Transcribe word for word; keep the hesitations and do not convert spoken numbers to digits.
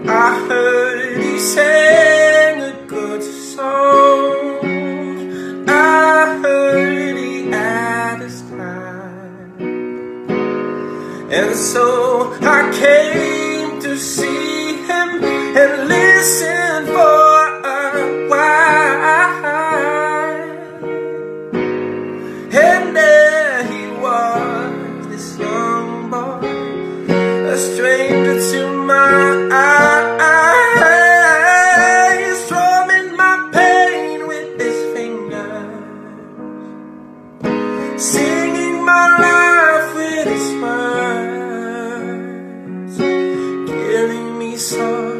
I heard he sang a good song. I heard he had his time, and so I came to see him and listen for a while. And there he was, this young boy, a stranger to my eyes, strumming my pain with his fingers, singing my life with his words, killing me so.